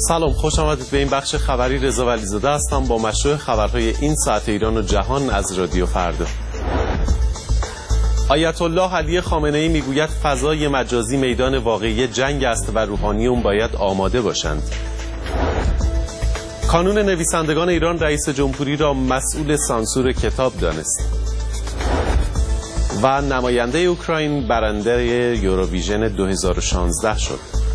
سلام، خوش آمدید به این بخش خبری. رضا ولیزاده هستم با مشروع خبرهای این ساعت ایران و جهان از رادیو فردا. آیت الله علی خامنه‌ای میگوید فضای مجازی میدان واقعی جنگ است و روحانیون باید آماده باشند. کانون نویسندگان ایران رئیس جمهوری را مسئول سانسور کتاب دانست. و نماینده اوکراین برنده یوروویژن 2016 شد.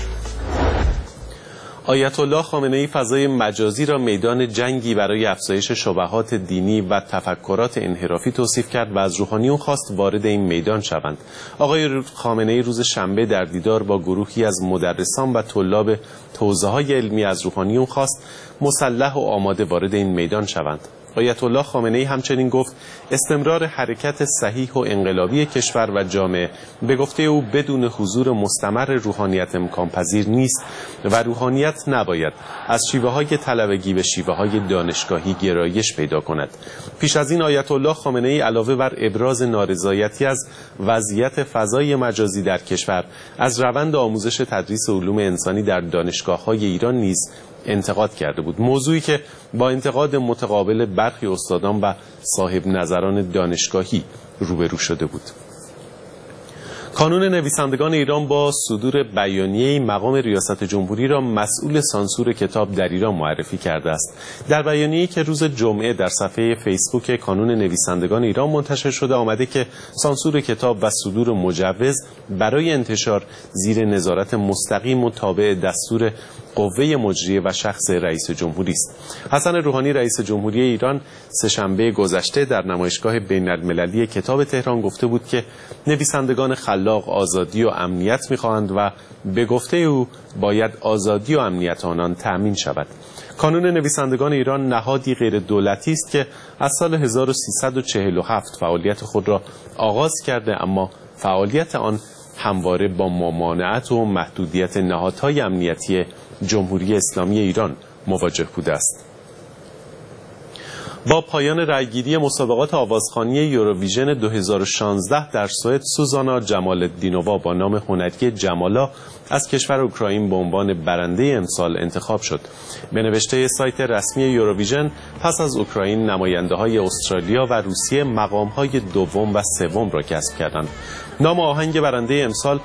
آیت الله خامنه‌ای فضای مجازی را میدان جنگی برای افزایش شبهات دینی و تفکرات انحرافی توصیف کرد و از روحانیون خواست وارد این میدان شوند. آقای خامنه‌ای روز شنبه در دیدار با گروهی از مدرسان و طلاب حوزه‌های علمی از روحانیون خواست مسلح و آماده وارد این میدان شوند. آیت الله خامنه‌ای همچنین گفت استمرار حرکت صحیح و انقلابی کشور و جامعه به گفته او بدون حضور مستمر روحانیت امکان پذیر نیست و روحانیت نباید از شیوه‌های طلبگی به شیوه‌های دانشگاهی گرایش پیدا کند. پیش از این آیت الله خامنه‌ای علاوه بر ابراز نارضایتی از وضعیت فضای مجازی در کشور، از روند آموزش تدریس علوم انسانی در دانشگاه‌های ایران نیز انتقاد کرده بود، موضوعی که با انتقاد متقابل برخی استادان و صاحب نظران دانشگاهی روبرو شده بود. کانون نویسندگان ایران با صدور بیانیه مقام ریاست جمهوری را مسئول سانسور کتاب در ایران معرفی کرده است. در بیانیه‌ای که روز جمعه در صفحه فیسبوک کانون نویسندگان ایران منتشر شده آمده که سانسور کتاب و صدور مجوز برای انتشار زیر نظارت مستقیم و تابع دستور قوه مجریه و شخص رئیس جمهوری است. حسن روحانی رئیس جمهوری ایران سه‌شنبه گذشته در نمایشگاه بین‌المللی کتاب تهران گفته بود که نویسندگان خلاق آزادی و امنیت می‌خواهند و به گفته او باید آزادی و امنیت آنان تأمین شود. کانون نویسندگان ایران نهادی غیر دولتی است که از سال 1347 فعالیت خود را آغاز کرده، اما فعالیت آن همواره با ممانعت و محدودیت نهادهای امنیتی جمهوری اسلامی ایران مواجه بوده است. با پایان رأیگیری مسابقات آوازخوانی یوروویژن 2016 در سوئد، سوزانا جمال‌الدینووا با نام هنری جمالا از کشور اوکراین به عنوان برنده امسال انتخاب شد. به نوشته سایت رسمی یوروویژن، پس از اوکراین نماینده‌های استرالیا و روسیه مقام‌های دوم و سوم را کسب کردند. نام آهنگ برنده امسال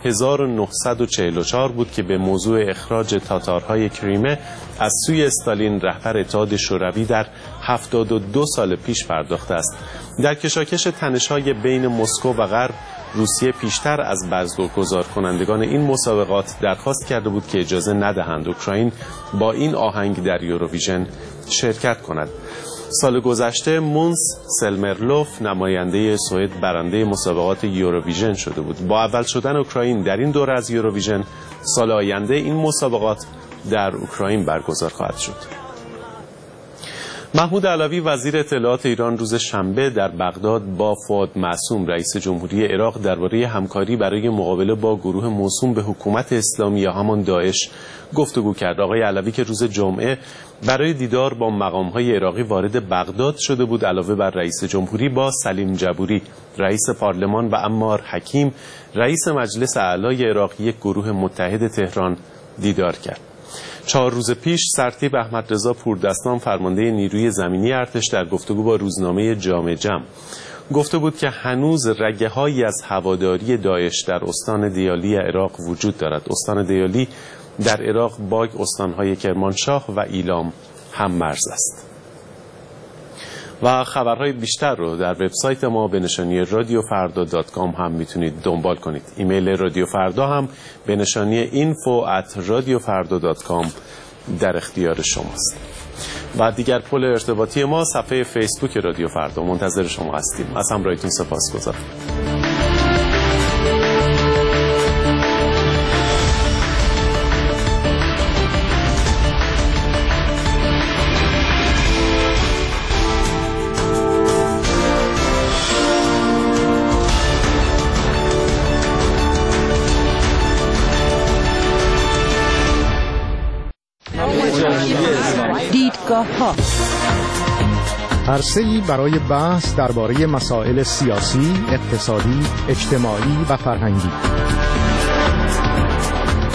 1944 بود که به موضوع اخراج تاتارهای کریمه از سوی استالین رهبر اتحاد شوروی در 72 سال پیش پرداخته است. در کشاکش تنش‌های بین مسکو و غرب، روسیه پیشتر از برگزار کنندگان این مسابقات درخواست کرده بود که اجازه ندهند اوکراین با این آهنگ در یوروویژن شرکت کند. سال گذشته مونس سلمرلوف نماینده سوئد برنده مسابقات یوروویژن شده بود. با اول شدن اوکراین در این دوره از یوروویژن، سال آینده این مسابقات در اوکراین برگزار خواهد شد. محمود علوی وزیر اطلاعات ایران روز شنبه در بغداد با فؤاد معصوم رئیس جمهوری عراق درباره همکاری برای مقابله با گروه موسوم به حکومت اسلامی یا همان داعش گفتگو کرد. آقای علوی که روز جمعه برای دیدار با مقام‌های عراقی وارد بغداد شده بود، علاوه بر رئیس جمهوری با سلیم جبوری رئیس پارلمان و عمار حکیم رئیس مجلس اعلای عراق یک گروه متحد تهران دیدار کرد. 4 روز پیش سرتیپ احمدرضا پوردستان فرمانده نیروی زمینی ارتش در گفتگو با روزنامه جامع جم گفته بود که هنوز رگه‌هایی از هواداری داعش در استان دیالی عراق وجود دارد. استان دیالی در عراق با استان‌های کرمانشاه و ایلام هم مرز است. و خبرهای بیشتر رو در وبسایت ما به نشانی radiofarda.com هم میتونید دنبال کنید. ایمیل رادیو فردا هم به نشانی info@radiofarda.com در اختیار شماست. و دیگر پل ارتباطی ما صفحه فیسبوک رادیو فردا. منتظر شما هستیم. از همراهیتون سپاسگزارم. دیدگاه‌ها عرصه‌ای برای بحث درباره مسائل سیاسی، اقتصادی، اجتماعی و فرهنگی.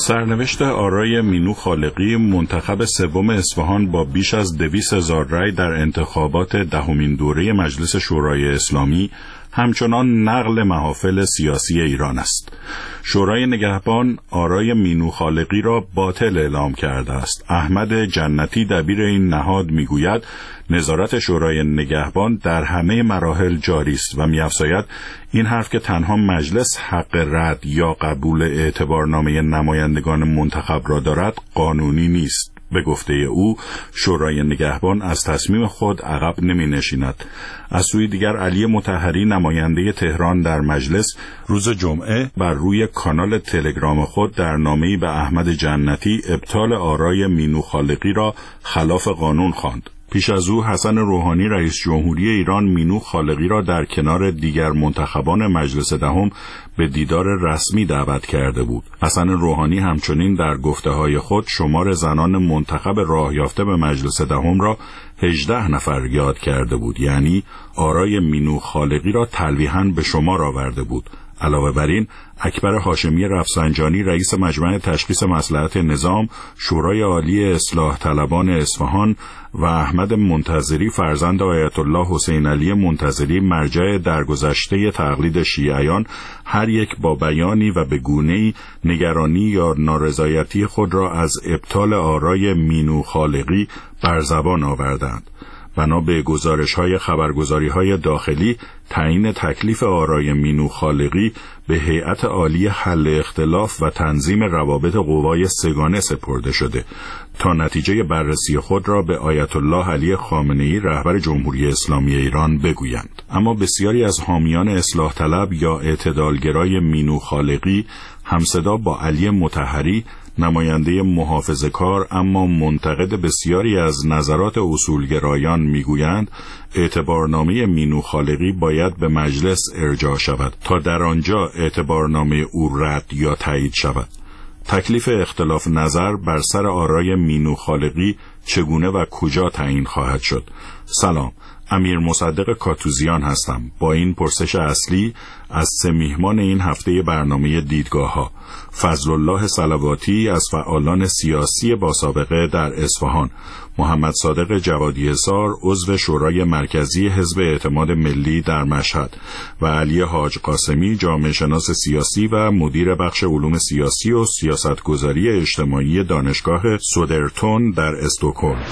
سرنوشت آرای مینو خالقی، منتخب سوم اصفهان با بیش از 200,000 رای در انتخابات دهمین دوره مجلس شورای اسلامی، همچنان نقل محافل سیاسی ایران است. شورای نگهبان آرای مینو خالقی را باطل اعلام کرده است. احمد جنتی دبیر این نهاد میگوید نظارت شورای نگهبان در همه مراحل جاری است و می‌افزاید این حرف که تنها مجلس حق رد یا قبول اعتبارنامه نمایندگان منتخب را دارد قانونی نیست. به گفته او شورای نگهبان از تصمیم خود عقب نمی نشیند. از سوی دیگر علی مطهری نماینده تهران در مجلس روز جمعه بر روی کانال تلگرام خود در نامه‌ای به احمد جنتی ابطال آرای مینو خالقی را خلاف قانون خواند. پیش از او حسن روحانی رئیس جمهوری ایران مینو خالقی را در کنار دیگر منتخبان مجلس دهم به دیدار رسمی دعوت کرده بود. حسن روحانی همچنین در گفته‌های خود شمار زنان منتخب راه یافته به مجلس دهم را 18 نفر یاد کرده بود، یعنی آرای مینو خالقی را تلویحاً به شمار آورده بود. علاوه بر این اکبر هاشمی رفسنجانی رئیس مجمع تشخیص مصلحت نظام، شورای عالی اصلاح طلبان اصفهان و احمد منتظری فرزند آیت الله حسین علی منتظری مرجع درگذشته تقلید شیعیان هر یک با بیانی و به گونه‌ای نگرانی یا نارضایتی خود را از ابطال آرای مینو خالقی بر زبان آوردند. بنا به گزارش‌های خبرگزاری‌های داخلی، تعیین تکلیف آرای مینو خالقی به هیئت عالی حل اختلاف و تنظیم روابط قوای سگانه سپرده شده تا نتیجه بررسی خود را به آیت الله علی خامنه‌ای رهبر جمهوری اسلامی ایران بگویند. اما بسیاری از حامیان اصلاح طلب یا اعتدالگرای مینو خالقی همصدا با علی مطهری نماینده محافظه‌کار اما منتقد بسیاری از نظرات اصولگرایان میگویند اعتبارنامه مینو خالقی باید به مجلس ارجاع شود تا در آنجا اعتبارنامه او رد یا تایید شود. تکلیف اختلاف نظر بر سر آرای مینو خالقی چگونه و کجا تعیین خواهد شد؟ سلام، امیر مصدق کاتوزیان هستم با این پرسش اصلی از 3 میهمان این هفته برنامه دیدگاه‌ها. فضل الله صلواتی از فعالان سیاسی با سابقه در اصفهان، محمد صادق جوادی حصار عضو شورای مرکزی حزب اعتماد ملی در مشهد و علی حاج قاسمی جامعه شناس سیاسی و مدیر بخش علوم سیاسی و سیاستگذاری اجتماعی دانشگاه سودرتون در استکهلم.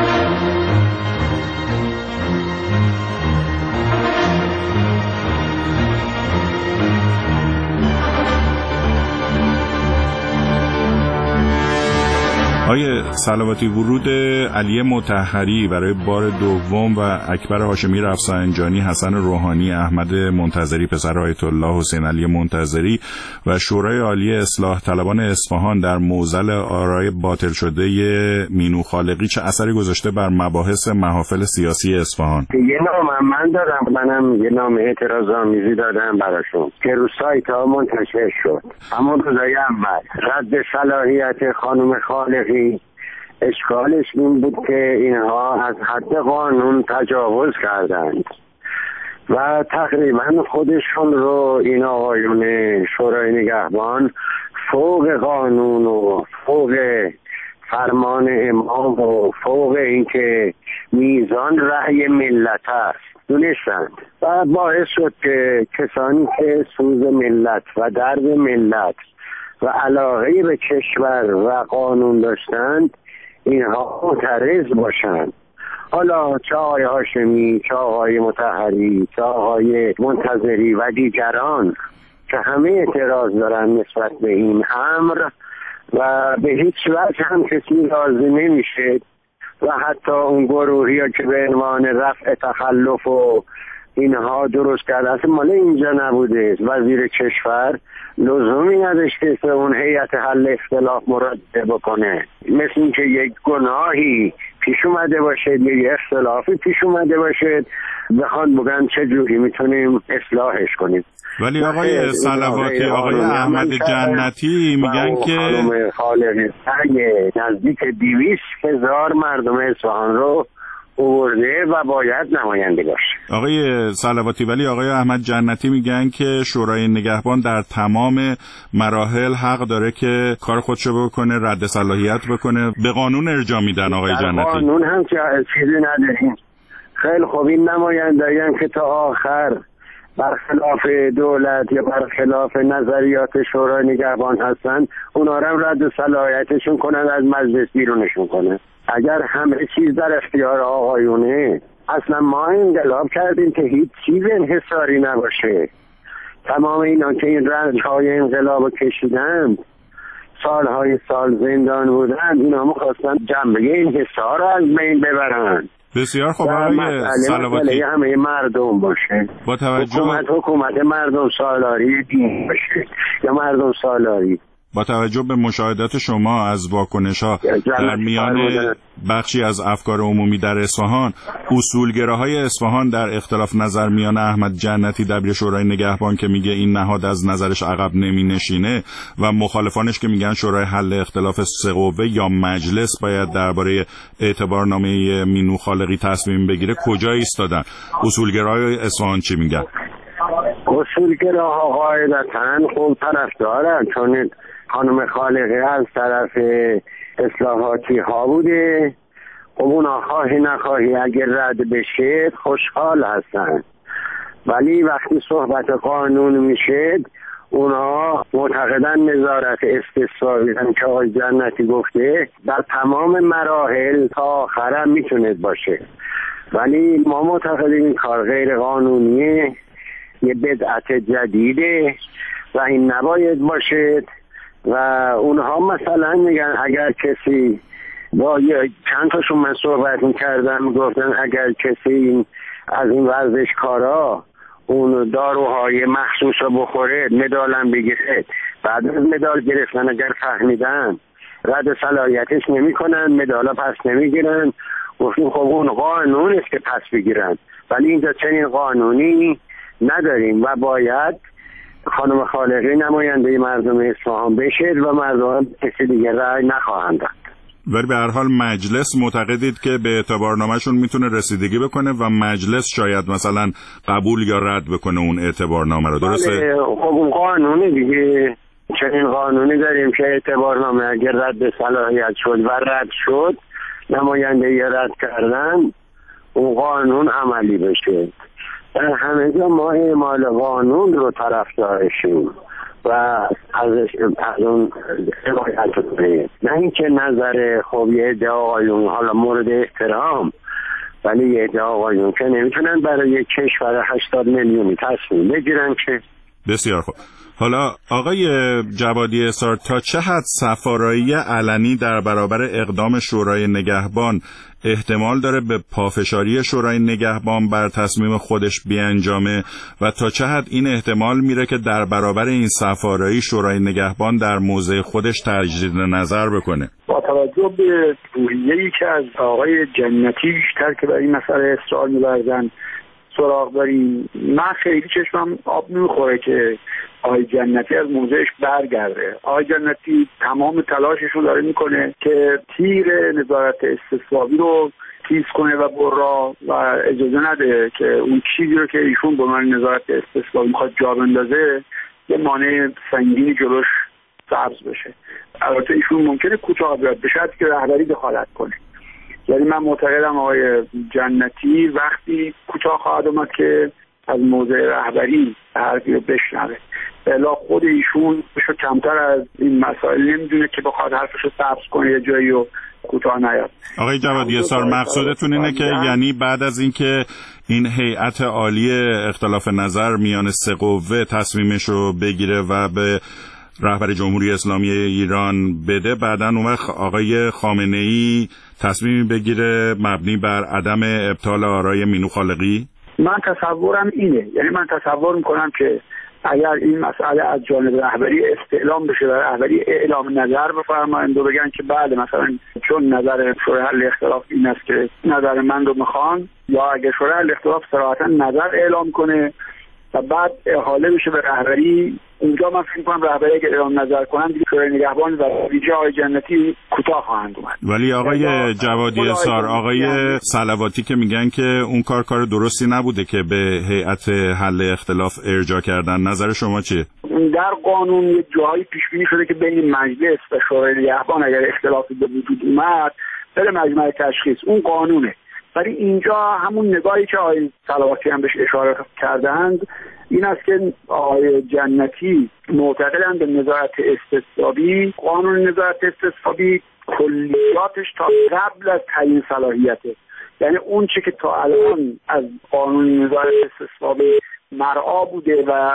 آیه صلواتی، ورود علی مطهری برای بار دوم و اکبر هاشمی رفسنجانی، حسن روحانی، احمد منتظری پسر آیت الله حسین علی منتظری و شورای عالی اصلاح طلبان اصفهان در معضل آرای باطل شده مینو خالقی چه اثری گذاشته بر مباحث محافل سیاسی اصفهان؟ یه نام من دادم، منم یه نام اعتراض‌آمیزی دادم براشون که رو سایت ها منتشر شد. اما روزای اول رد صلاحیت خانم خالقی اشکالش این بود که اینها از حد قانون تجاوز کردند و تقریبا خودشون رو این آقایون شورای نگهبان فوق قانون و فوق فرمان امام و فوق اینکه میزان رأی ملت است دونستند و باعث شد که کسانی که سوز ملت و درد ملت و علاقه به کشور و قانون داشتند اینها معترض باشند. حالا چه آقای هاشمی، چه آقای مطهری، چه آقای منتظری و دیگران که همه اعتراض دارن نسبت به این امر و به هیچ وجه هم کسی راضی نمیشه و حتی اون گروهی ها که به عنوان رفع تخلف و اینها درست کرده اصلا مال اینجا نبوده. وزیر کشور لزومی نداشته که اون هیئت حل اختلاف مراجعه بکنه، مثل اینکه یک گناهی پیش اومده باشه یا یک اختلافی پیش اومده باشه بخوان بگن چه جوری میتونیم اصلاحش کنیم. ولی آقای صلواتی، آقای احمد جنتی میگن که خانم خالقی نزدیک 200,000 مردم اصفهان رو آورده و باید نماینده باشه. آقای صلواتی، ولی آقای احمد جنتی میگن که شورای نگهبان در تمام مراحل حق داره که کار خودشو بکنه، رد صلاحیت بکنه، به قانون ارجاع میدن. آقای جنتی قانون هم چیزی نداریم. خیلی خوب، این نمایندگی هم که تا آخر برخلاف دولت یا برخلاف نظریات شورای نگهبان هستن، اونا رو رد صلاحیتشون کنن، از مجلس بیرونشون کنن. اگر همه چیز در اختیار آقایونه، اصلا ما انقلاب کردیم که هیچ چیز انحصاری نباشه. تمام اینا که این رنج‌های انقلاب کشیدن، سالهای سال زندان بودن، اینا می‌خواستن جنبه انحصار رو از بین ببرن. بسیار خوب آقای صلواتی، همه مردم باشه، با توجه حکومت مردم سالاری دین باشه یا مردم سالاری. با توجه به مشاهدات شما از واکنش‌ها در میان بخشی از افکار عمومی در اصفهان، اصولگراهای اصفهان در اختلاف نظر میان احمد جنتی دبیر شورای نگهبان که میگه این نهاد از نظرش عقب نمینشینه و مخالفانش که میگن شورای حل اختلاف سه قوه یا مجلس باید درباره اعتبارنامه مینو خالقی تصمیم بگیره، کجا ایستادن؟ اصولگراهای اصفهان چی میگن؟ اصولگراها قاعدتاً خوب طرفدارن، چون خانم خالقی از طرف اصلاحاتی ها بوده. خب اونا خواهی نخواهی اگر رد بشه خوشحال هستن، ولی وقتی صحبت قانون میشه اونا معتقدن نظارت استثنایی که آقای جنتی گفته در تمام مراحل تا آخر هم میتونه باشه، ولی ما معتقدیم این کار غیر قانونیه، یه بدعت جدیده و این نباید باشه. و اونها مثلا میگن اگر کسی با چند تاشون من صحبت میکردم، گفتن اگر کسی از این ورزشکارا اون داروهای مخصوص رو بخوره مدالم بگیره، بعد از مدال گرفتن اگر فهمیدن رد صلاحیتش نمی کنن، مدالا پس نمیگیرن. گفتیم خب اون قانون است که پس بگیرن، ولی اینجا چنین قانونی نداریم و باید خانم خالقی نماینده مردم اصفهان بشه و مردم کسی دیگه رأی نخواهند داد. ولی به هر حال مجلس معتقدید که به اعتبارنامه‌شون میتونه رسیدگی بکنه و مجلس شاید مثلا قبول یا رد بکنه اون اعتبارنامه رو، درسته؟ خب اون قانونی دیگه، چنین قانونی داریم که اعتبارنامه اگر رد صلاحیت شد و رد شد، نمایندگی رد کردن، اون قانون عملی بشه. در همه جا ما اعمال قانون رو طرفدارشیم و از اون حمایت کنیم، نه اینکه نظر خوب یه عده آقایون حالا مورد احترام، ولی یه عده آقایون که نمیتونن برای کشور 80 میلیونی تصمیم بگیرن که. بسیار خوب. حالا آقای جوادی اصرار، تا چه حد سفارایی علنی در برابر اقدام شورای نگهبان احتمال داره به پافشاری شورای نگهبان بر تصمیم خودش بیانجامه و تا چه حد این احتمال میره که در برابر این سفارایی شورای نگهبان در موضع خودش تجدید نظر بکنه؟ با توجه به روحیه‌ای که از آقای جنتی بیشتر که برای این مسئله اصرار می‌ورزن سراغ داریم، من خیلی چشمم آب نمیخوره که آقای جنتی از موضعش برگرده. آقای جنتی تمام تلاشش رو داره میکنه که تیر نظارت استثبابی رو تیز کنه و برا و اجازه نده که اون چیزی رو که ایشون به عنوان نظارت استثبابی میخواد جا بندازه یه مانع سنگینی جلوش سبز بشه. البته ایشون ممکنه کوتاه بیاد، به شرطی که رهبری دخالت کنه. یعنی من معتقدم آقای جنتی وقتی کوتاه خواهد اومد که از موضع رهبری حرفی رو بشنوه، الا خود ایشون بشه کمتر از این مسائل نمیدونه که بخواد حرفش رو سبز کنه یه جایی رو کوتاه نیاد. آقای جوادی اصرار، مقصودتون اینه که یعنی بعد از اینکه این هیئت عالی اختلاف نظر میان سه قوه تصمیمش رو بگیره و به رهبر جمهوری اسلامی ایران بده، بعداً اون وقت آقای خامنه‌ای تصمیمی بگیره مبنی بر عدم ابطال آرای مینو خالقی؟ من تصورم اینه، یعنی من تصور میکنم که اگر این مسئله از جانب رهبری استعلام بشه و رهبری اعلام نظر بفرمایند و بگن که بله مثلا چون نظر شورای حل اختلاف این است که نظر من رو میخوان، یا اگر شورای حل اختلاف صراحتا نظر اعلام کنه و بعد احاله بشه به رهبری اونجا من فکر می‌کنم رهبری اگه اعلام نظر کنن دیگه شورای نگهبان و ویژه آقای جنتی کوتاه خواهند اومد. ولی آقای جوادی سار، آقای صلواتی که میگن که اون کار درستی نبوده که به هیئت حل اختلاف ارجاع کردن، نظر شما چیه؟ در قانون یه جایی پیش بینی شده که بین مجلس و شورای نگهبان اگر اختلافی به وجود اومد بره مجمع تشخیص، اون قانونه. ولی اینجا همون نگاهی که آقای صلواتی هم بهش اشاره کردند این است که آقای جنتی معتقدند به نظارت استصوابی، قانون نظارت استصوابی کلیاتش تا قبل از تعیین صلاحیته، یعنی اون چی که تا الان از قانون نظارت استصوابی مرعا بوده و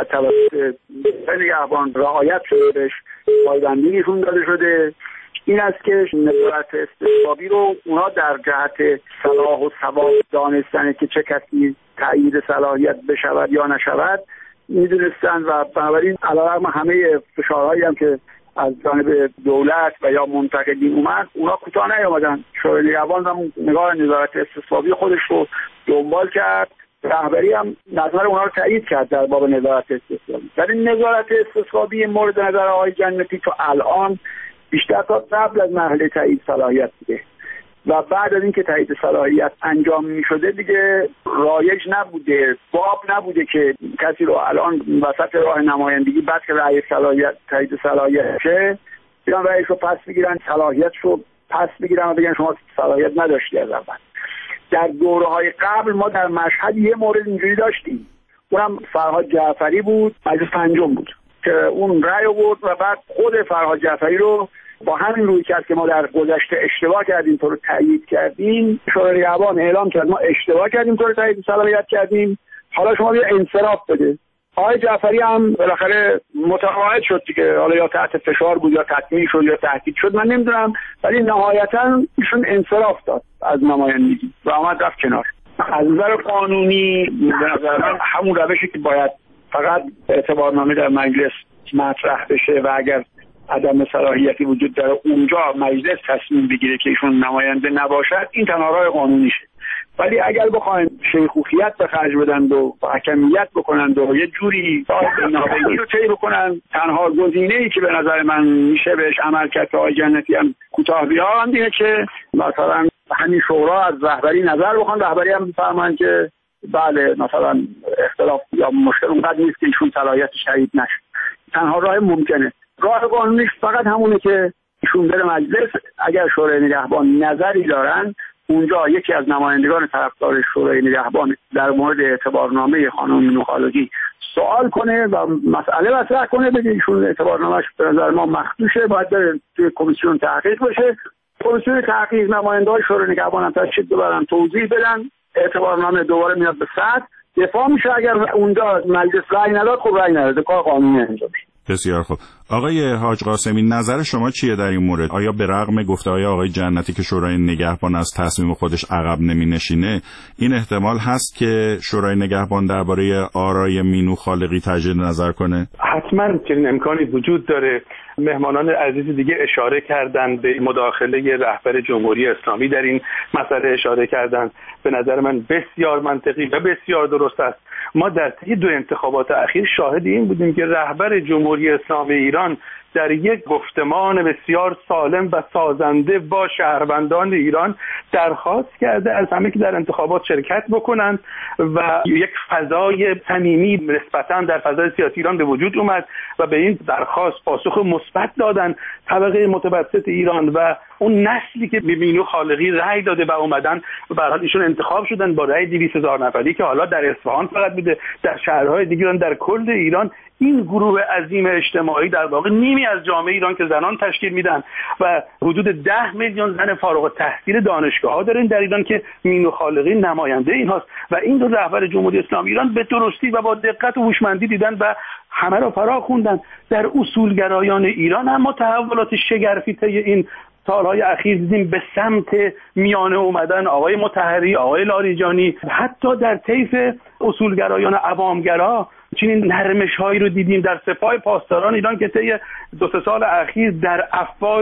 توسط نگهبان رعایت شده بهش پایبندی نشون داده شده، این است که نظارت استصوابی رو اونا در جهت صلاح و صواب دانستن که چه کسی تایید صلاحیت بشود یا نشود میدونستن و بنابراین علیرغم همه فشارهایی هم که از جانب دولت و یا منتقدین اومد اونا کوتاه نیامدن. شورای نگهبان هم نگاه نظارت استصوابی خودش رو دنبال کرد، رهبری هم نظر اونا رو تایید کرد در باب نظارت استصوابی. ولی نظارت استصوابی مورد نظر آقای جنتی تا الان بیشتر تا قبل از مرحله تایید صلاحیت بوده و بعد از اینکه تایید صلاحیت انجام می شده دیگه رایج نبوده، باب نبوده که کسی رو الان وسط راه نمایندگی بعد که رأی صلاحیت تایید صلاحیت شه بیان رأیش رو پس بگیرن، صلاحیتش رو پس بگیرن و بگن شما صلاحیت نداشتی از اول. در دوره‌های قبل ما در مشهد یه مورد اینجوری داشتیم، اونم فرهاد جعفری بود، مجلس پنجم بود که اون رأی آورد و بعد خود فرهاد جعفری رو با همین رویکرد که ما در گذشته اشتباه کردیم تو رو تایید کردیم، شورای نگهبان اعلام کرد ما اشتباه کردیم تو رو تایید صلاحیت کردیم، حالا شما بیا انصراف بده. آقای جعفری هم بالاخره متقاعد شد که حالا یا تحت فشار بود یا تطمیع شد یا تهدید شد من نمیدونم، ولی نهایتا ایشون انصراف داد از نمایندگی و آمد رفت کنار. از نظر قانونی به نظر من همون روشی که باید فقط اعتبارنامه در مجلس مطرح بشه و اگر عدم صلاحیتی وجود داره اونجا مجلس تصمیم بگیره که ایشون نماینده نباشد، این تنها راه قانونیشه. ولی اگر بخواین شیخوخیت به خرج بدن و حکمیت بکنن و یه جوری نابینی رو طی بکنن، تنها گزینه‌ای که به نظر من میشه بهش عمل کرد که آقای جنتی هم کوتاه بیان اینه که مثلا همین شورا از رهبری نظر بخوان، رهبری هم بفرمایند که بله مثلا اختلاف یا مشکل اونقدر نیست که ایشون صلاحیتش تایید نشه. تنها راه ممکنه. راه قانونیش فقط همونه که ایشون بره مجلس، اگر شورای نگهبان نظری دارن اونجا یکی از نمایندگان طرفدار شورای نگهبان در مورد اعتبارنامه خانم مینو خالقی سوال کنه و مسئله مطرح کنه، بگه ایشون اعتبارنامه‌اش به نظر ما مخدوشه، باید بره توی کمیسیون تحقیق بشه. کمیسیون تحقیق نماینده‌های شورای نگهبان هم تشکیل ببرن، توضیح بدن، اعتبارنامه دوباره میاد به سطح دفاع میشه. اگر اونجا مجلس رأی نداد خب رأی نداد، کار قانونی انجام میشه. بسیار خوب. آقای حاج قاسمی، نظر شما چیه در این مورد؟ آیا به رغم گفته‌های آقای جنتی که شورای نگهبان از تصمیم خودش عقب نمی‌نشینه، این احتمال هست که شورای نگهبان درباره آرای مینو خالقی تجدید نظر کنه؟ حتما چنین امکانی وجود داره. مهمانان عزیز دیگه اشاره کردن به مداخله رهبر جمهوری اسلامی در این مسئله اشاره کردن. به نظر من بسیار منطقی و بسیار درست است. ما در طی دو انتخابات اخیر شاهد این بودیم که رهبر جمهوری اسلامی ایران در یک گفتمان بسیار سالم و سازنده با شهروندان ایران درخواست کرده از همه که در انتخابات شرکت بکنند و یک فضای صمیمی نسبتاً در فضای سیاسی ایران به وجود اومد و به این درخواست پاسخ مثبت دادن طبقه متوسط ایران و اون نسلی که به مینو خالقی رأی داده و اومدن و به هر حال ایشون انتخاب شدن با رأی 200,000 نفری که حالا در اصفهان فقط بوده، در شهرهای دیگر در کل ایران این گروه عظیم اجتماعی در واقع نیمی از جامعه ایران که زنان تشکیل میدن و حدود 10 میلیون زن فارغ التحصیل دانشگاه‌ها دارن در ایران که مینو خالقی نماینده اینهاست و این دو رهبر جمهوری اسلامی ایران به درستی و با دقت و هوشمندی دیدن و همه را فرا خوندن. در اصولگرایان ایران هم تحولات شگرفی طی این سالهای اخیر دیدیم به سمت میانه اومدن آقای مطهری، آقای لاریجانی، حتی در طیف اصولگرایان عوامگرا چنین نرمش‌هایی رو دیدیم در سپاه پاسداران ایران که طی 2-3 سال اخیر در افکار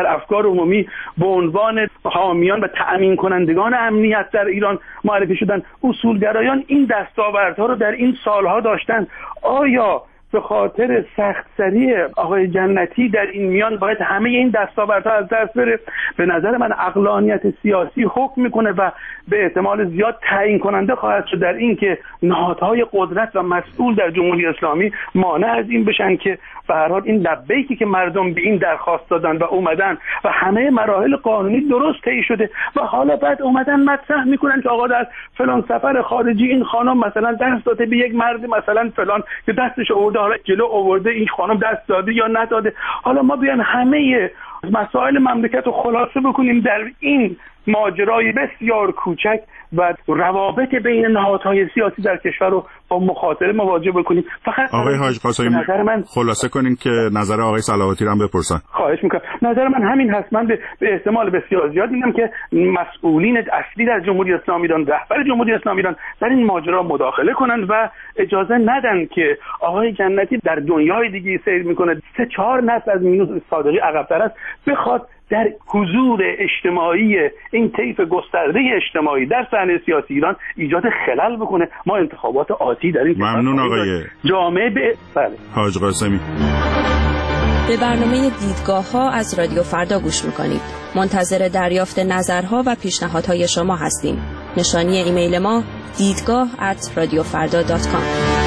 عمومی به عنوان حامیان و تأمین کنندگان امنیت در ایران معرفی شدن. اصولگرایان این دستاوردها رو در این سالها داشتن. آیا به خاطر سخت‌سری آقای جنتی در این میان باید همه این دستاوردها از دست بره. به نظر من عقلانیت سیاسی حکم میکنه و به احتمال زیاد تعیین کننده خواهد شد در این که نهادهای قدرت و مسئول در جمهوری اسلامی مانع از این بشن که به هر حال این لبیکی که مردم به این درخواست دادن و اومدن و همه مراحل قانونی درست طی شده و حالا بعد اومدن مطرح میکنن که آقا در فلان سفر خارجی این خانم مثلا دست داده به یک مرد مثلا فلان که دستش آورده، حالا جلو آورده این خانم دست داده یا نداده. حالا ما بیان همه مسائل مملکت رو خلاصه بکنیم در این ماجرای بسیار کوچک و روابط بین نهادهای سیاسی در کشور رو با مخاطره مواجه بکنیم. فقط آقای حاج قاسمی خلاصه کنین که نظر آقای صلواتی رو هم بپرسن. خواهش میکنم. نظر من همین هست. من به احتمال بسیار زیاد میگم که مسئولین اصلی در جمهوری اسلامی ایران، رهبر جمهوری اسلامی ایران در این ماجرا مداخله کنند و اجازه ندن که آقای جنتی در دنیای دیگه سیر میکنه 3-4 نسل از مینو صادقی عقب‌تر است بخواد در حضور اجتماعی این طیف گسترده اجتماعی در صحنه سیاسی ایران ایجاد خلل بکنه. ما انتخابات آتی در این ممنون آقای جامعه بله. حاج قاسمی. به برنامه دیدگاه‌ها از رادیو فردا گوش می‌کنید. منتظر دریافت نظرها و پیشنهادهای شما هستیم. نشانی ایمیل ما دیدگاه@radiofarda.com.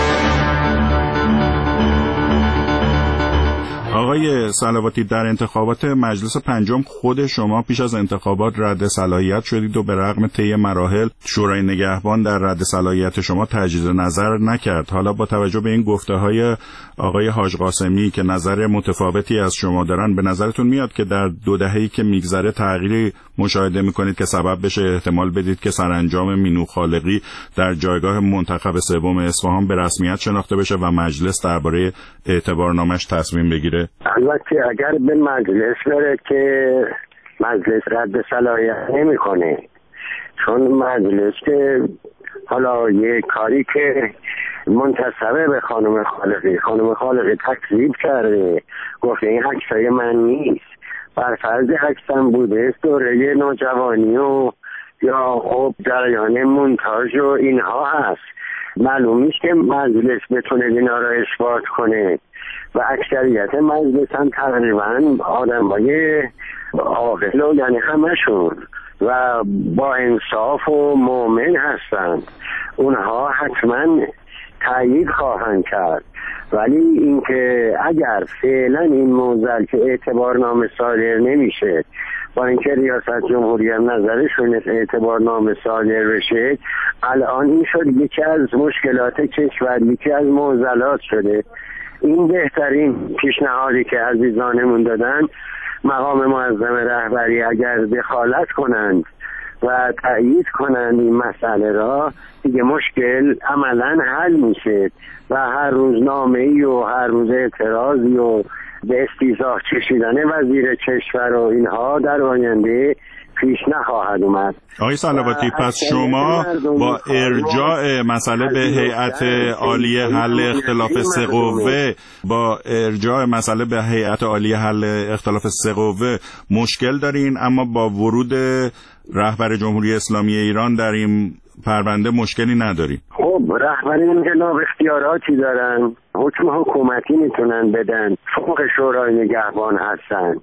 آقای صلواتی، در انتخابات مجلس پنجم خود شما پیش از انتخابات رد صلاحیت شدید و به رغم طی مراحل شورای نگهبان در رد صلاحیت شما تجدید نظر نکرد. حالا با توجه به این گفته‌های آقای حاج قاسمی که نظر متفاوتی از شما دارن، به نظرتون میاد که در 2 دهه‌ای که میگذره تغییری مشاهده میکنید که سبب بشه احتمال بدید که سرانجام مینو خالقی در جایگاه منتخب سوم اصفهان به رسمیت شناخته بشه و مجلس درباره اعتبارنامش تصمیم بگیره؟ البته اگر به مجلس بره که مجلس رد صلاحیت نمیکنه، چون مجلس که حالا یه کاری که منتسبه به خانم خالقی تکذیب کرده، گفته این عکسای من نیست، بر فرض عکسم بوده دوره نوجوانی و یا خب جریان مونتاژ و اینها هست. معلوم نیست که مجلس بتونه اینا را اثبات کنه و اکثریت مجلس هم تقریبا آدمای عاقل و یعنی همشون و با انصاف و مؤمن هستند، اونها حتما تایید خواهند کرد. ولی اینکه اگر فعلا این موضوع که اعتبارنامه صادر نمیشه، با اینکه ریاست جمهوری هم نظرشون اعتبارنامه صادر بشه، الان این شد یکی از مشکلات کشور، یکی از معضلات شده. این بهترین پیشنهادی که عزیزانمون دادن، مقام معظم رهبری اگر دخالت کنند و تایید کنند این مسئله را، دیگه مشکل عملا حل میشه و هر روز نامه‌ای و هر روز اعتراضی و به استیضاح چشیدن وزیر کشور و اینها در آینده پیش نخواهد اومد. آقای صلواتی، پس شما با ارجاع مسئله به هیئت عالیه حل اختلاف سه قوه، با ارجاع مسئله به هیئت عالیه حل اختلاف سه قوه مشکل دارین، اما با ورود رهبر جمهوری اسلامی ایران در این پرونده مشکلی نداری؟ خب رهبر انقلاب اختیاراتی دارن، حکم حکومتی میتونن بدن، فوق شورای نگهبان هستن.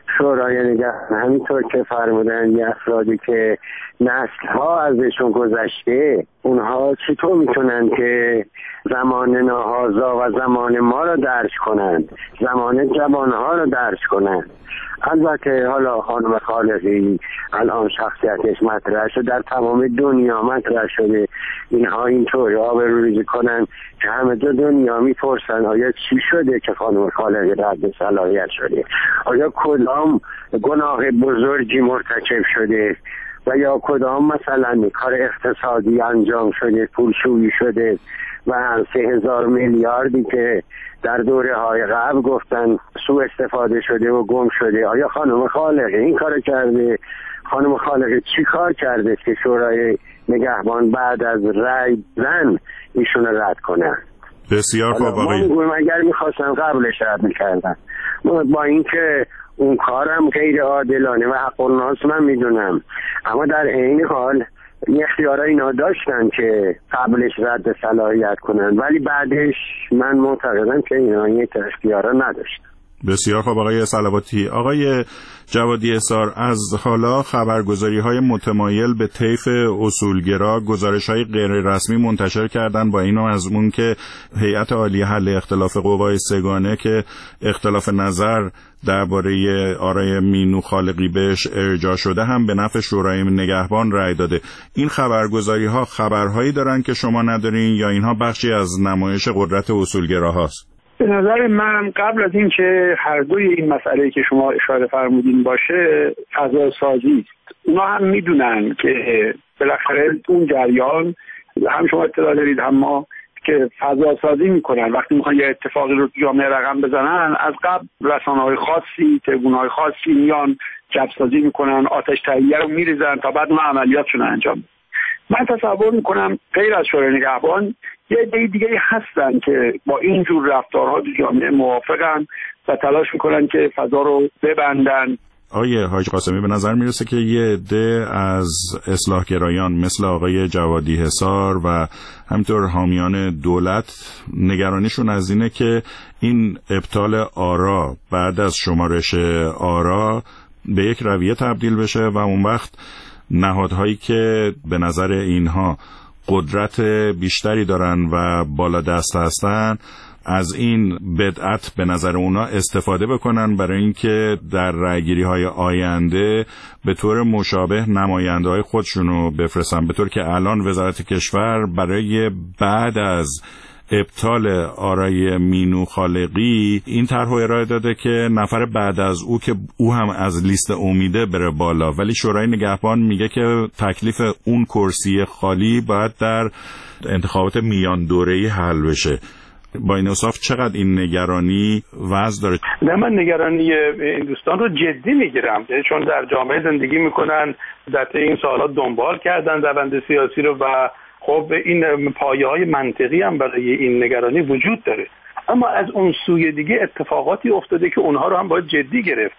شورای نگهبان همینطور که فرمودن یه افرادی که نسل‌ها ازشون گذشته، اونها چطور میتونن که زمان ناهازا و زمان ما رو درک کنند، زمان جوانها رو درک کنند. البته حالا خانم خالقی الان شخصیتش مطرح شده، در تمام دنیا مطرح شده، اینها اینطوری آبروریزی کنن که همه دنیا میپرسن آیا چی شده که خانم خالقی رد صلاحیت شده، آیا کدام گناه بزرگی مرتکب شده و یا کدام مثلا کار اقتصادی انجام شده، پولشویی شده و 3000 میلیاردی که در دوره های قبل گفتن سوء استفاده شده و گم شده، آیا خانم خالقی این کار کرده؟ خانم خالقی چی کار کرده که شورای نگهبان بعد از رأی زن ایشون رد کنه؟ بسیار خوب آقای. من اگر میخواستم قبلش رد میکردن، با اینکه اون کارم غیر عادلانه و حق الناس من میدونم، اما در عین حال این اختیارا اینا داشتن که قبلش رد صلاحیت کنن، ولی بعدش من معتقدم که اینا این اختیارا نداشتن. بسیار خوب آقای صلواتی. آقای جوادی احصار، از حالا خبرگزاری‌های متمایل به طیف اصولگرا گزارش‌های غیر رسمی منتشر کردن با این و از اون که هیئت عالیه حل اختلاف قوای سگانه که اختلاف نظر درباره آرای مینو خالقی بهش ارجاع شده هم به نفع شورای نگهبان رأی داده. این خبرگزاری‌ها خبرهایی دارن که شما ندارین یا اینها بخشی از نمایش قدرت اصولگراهاست؟ به نظر من قبل از این که هر دوی این مسئله که شما اشاره فرمودین باشه، فضا سازی است. اونا هم میدونن که بالاخره اون جریان، هم شما اطلاع دارید هم ما، که فضا سازی میکنن. وقتی میخوان یه اتفاقی رو جامعه رقم بزنن، از قبل رسانه‌های خاصی، تریبون‌های خاصی میان جب سازی میکنن، آتش تهیه رو میریزن تا بعد اون عملیاتشون انجام. من تصور میکنم غیر از شورای نگهبان یه عده دیگه هستن که با این جور رفتارها تو جامعه موافقن و تلاش میکنن که فضا رو ببندن. آقای حاج قاسمی، به نظر میرسه که یه عده از اصلاحگرایان مثل آقای جوادی حصار و همینطور حامیان دولت نگرانیشون از اینه که این ابطال آرا بعد از شمارش آرا به یک رویه تبدیل بشه و اون وقت نهادهایی که به نظر اینها قدرت بیشتری دارن و بالا دست هستن از این بدعت به نظر اونا استفاده بکنن برای اینکه در رأیگیری‌های آینده به طور مشابه نماینده‌های خودشونو بفرستن، به طور که الان وزارت کشور برای بعد از ابطال آرای مینو خالقی این طرح ارائه داده که نفر بعد از او که او هم از لیست امیده بره بالا، ولی شورای نگهبان میگه که تکلیف اون کرسی خالی باید در انتخابات میان دوره‌ای حل بشه. با این اوصاف چقدر این نگرانی وضع داره؟ نه، من نگرانی این دوستان رو جدی میگیرم، چون در جامعه زندگی میکنن، در طی این سالات دنبال کردن روند سیاسی رو و خب این پایه‌های منطقی هم برای این نگرانی وجود داره. اما از اون سوی دیگه اتفاقاتی افتاده که اونها رو هم باید جدی گرفت.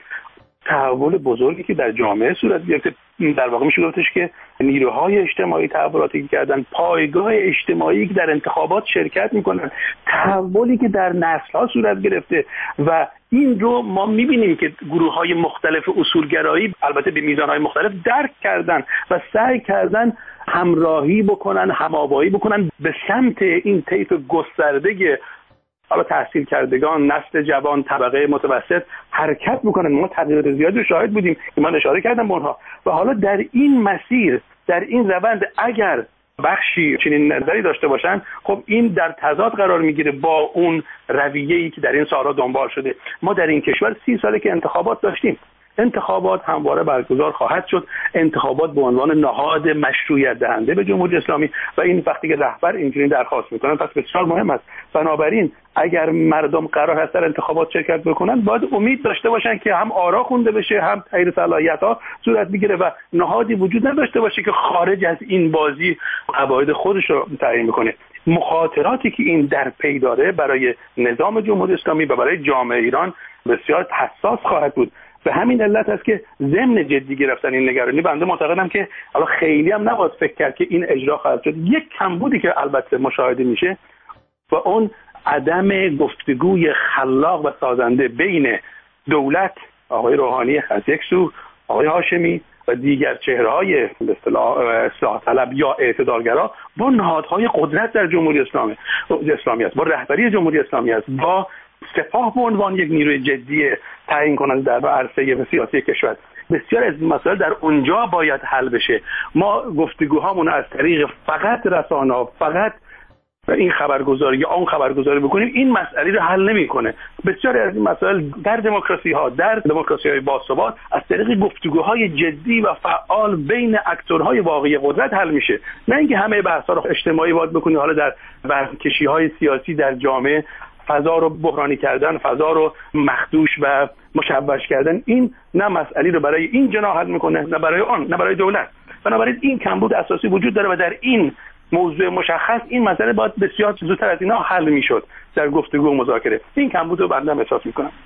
تحول بزرگی که در جامعه صورت گرفته، در واقع میشه گفتش که نیروهای اجتماعی تحولاتی کردن، پایگاه اجتماعی که در انتخابات شرکت میکنن، تحولی که در نسل‌ها صورت گرفته و این رو ما میبینیم که گروه‌های مختلف اصولگرایی البته به میزان‌های مختلف درک کردن و سعی کردن همراهی بکنن، هم‌آوایی بکنن به سمت این طیف گسترده حالا تحصیل کردگان، نسل جوان، طبقه متوسط حرکت میکنن. ما تغییرات زیادی شاهد بودیم که من اشاره کردم به اونها و حالا در این مسیر، در این روند اگر بخشی چنین نظری داشته باشن، خب این در تضاد قرار میگیره با اون رویه‌ای که در این سال‌ها دنبال شده. ما در این کشور 30 ساله که انتخابات داشتیم، انتخابات همواره برگزار خواهد شد، انتخابات به عنوان نهاد مشروعیت دهنده به جمهوری اسلامی و این وقتی که رهبر اینجوری درخواست میکنن پس بسیار مهم است. بنابراین اگر مردم قرار هست در انتخابات شرکت بکنن، باید امید داشته باشن که هم آرا خونده بشه، هم تغییر صلاحیت‌ها صورت بگیره و نهادی وجود نداشته باشه که خارج از این بازی قواعد خودش رو تعیین میکنه. مخاطراتی که این در پی داره برای نظام جمهوری اسلامی و برای جامعه ایران بسیار حساس خواهد بود. به همین علت است که ضمن جدی گرفتن این نگرانی بنده معتقدم که حالا خیلی هم نباید فکر کرد که این اجرا خواهد شد. یک کمبودی که البته مشاهده میشه و اون عدم گفتگوی خلاق و سازنده بین دولت، آقای روحانی از یک سو، آقای هاشمی و دیگر چهره‌های به اصلاح طلب یا اعتدالگرا با نهادهای قدرت در جمهوری اسلامی است، با رهبری جمهوری اسلامی است، با سپاه به عنوان یک نیروی جدی تعیین کننده در عرصه سیاسی کشور. بسیار از این مسائل در اونجا باید حل بشه. ما گفتگوهامون از طریق فقط رسانه‌ها، فقط این خبرگزاری یا اون خبرگزاری بکنیم، این مسئله رو حل نمی‌کنه. بسیار از این مسائل در دموکراسی‌ها، در دموکراسی‌های باثبات از طریق گفتگوهای جدی و فعال بین اکتورهای واقعی قدرت حل میشه. نه اینکه همه بحث‌ها رو اجتماعی وارد بکنی، حالا در برکشی‌های سیاسی در جامعه فضا رو بحرانی کردن، فضا رو مخدوش و مشوش کردن. این نه مسئله رو برای این جناح حل میکنه، نه برای آن، نه برای دولت. بنابراین این کمبود اساسی وجود داره و در این موضوع مشخص این مسئله باید بسیار زودتر از اینا حل میشد در گفتگو و مذاکره. این کمبود رو بنده احساس میکنم.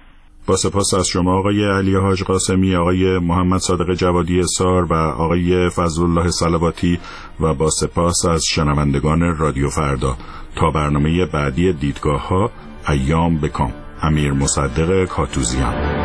با سپاس از شما آقای علی حاج قاسمی، آقای محمد صادق جوادی اسار و آقای فضلالله صلواتی و با سپاس از شنوندگان رادیو فردا. تا برنامه بعدی دیدگاه ها، ایام بکام. امیر مصدق کاتوزیان.